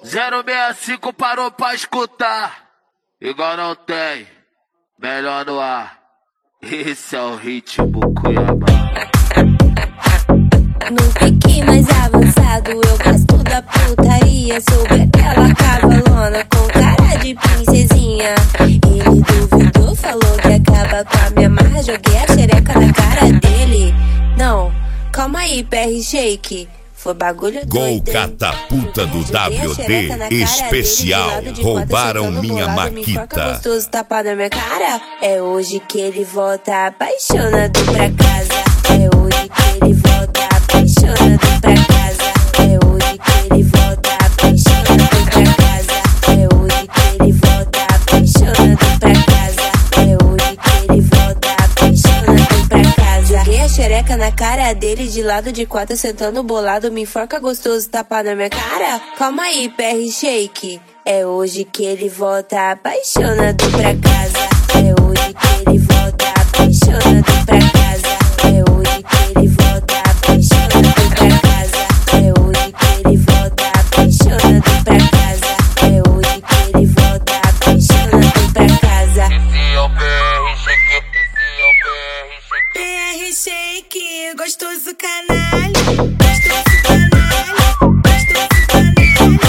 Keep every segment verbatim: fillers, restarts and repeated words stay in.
zero seis cinco parou pra escutar. Igual não tem, melhor no ar. Esse é o ritmo Cuiabá. No pique mais avançado, eu gosto da putaria. Sobre aquela cavalona com cara de princesinha. Ele duvidou, falou que acaba com a minha marra. Joguei a xereca na cara dele. Não, calma aí, P R Shake. Foi bagulho Gol doido, catapulta do W D especial. Roubaram minha maquita. Gostoso tapado na minha cara. É hoje que ele volta apaixonado pra casa. É hoje que ele volta apaixonado pra casa. É hoje que ele volta apaixonado pra casa. É hoje que ele volta apaixonado pra casa. É hoje que ele volta apaixonado pra casa. Joguei a xereca na cara dele, de lado de quatro, sentando bolado. Me enforca gostoso, tapado na minha cara. Calma aí, P R Shake. É hoje que ele volta apaixonado pra casa. É hoje que ele volta apaixonado pra casa. É hoje que ele volta apaixonado pra casa. É hoje que ele volta apaixonado pra casa. É hoje que ele volta apaixonado pra casa. Esse é o P R Shake, esse é o P R Shake. P R Shake, gostoso canalha. Gostoso canalha. Gostoso canalha.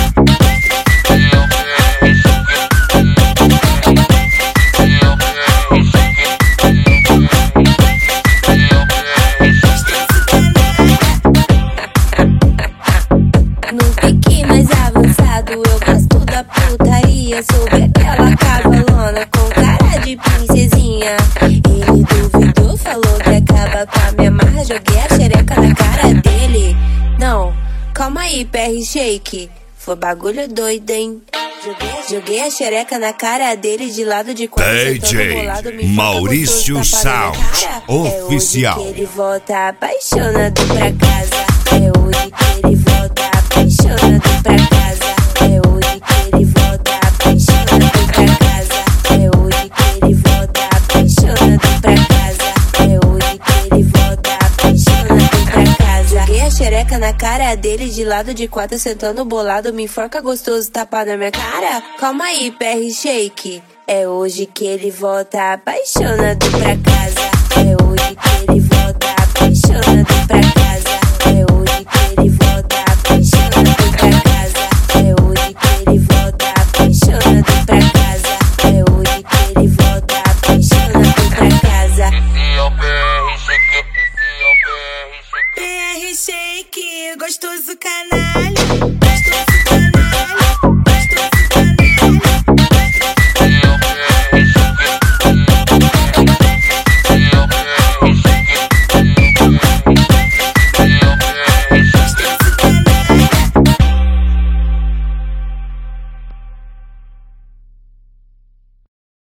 No pique mais avançado, eu gosto da putaria. Sobre aquela cavalona com cara de princesinha. Ele duvidou, falou que acaba com a minha marra. Joguei a xereca na cara dele. Não, calma aí, P R Shake. Foi bagulho doido, hein? Joguei, joguei a xereca na cara dele, de lado de quatro, D J bolado, Maurício Sound oficial. É hoje que ele volta apaixonado pra casa. É hoje que ele volta apaixonado pra casa. É hoje que ele volta apaixonado pra casa. É hoje que ele volta apaixonado pra casa. É hoje que ele volta apaixonado pra casa. Joguei a xereca na cara dele, de lado de quatro, sentando bolado. Me enforca gostoso, tapado na minha cara. Calma aí, P R Shake. É hoje que ele volta apaixonado pra casa. É